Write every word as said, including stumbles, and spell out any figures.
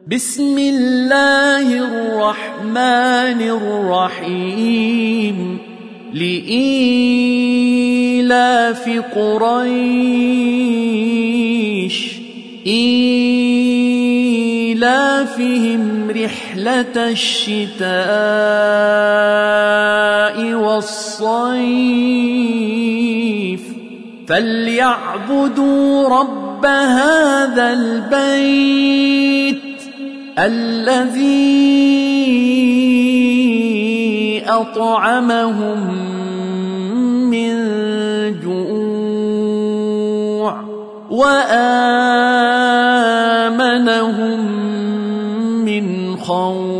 بسم الله الرحمن الرحيم لإيلاف قريش إيلافهم رحلة الشتاء والصيف فليعبدوا رب هذا البيت الذي أطعمهم من جوع وآمنهم من خوف.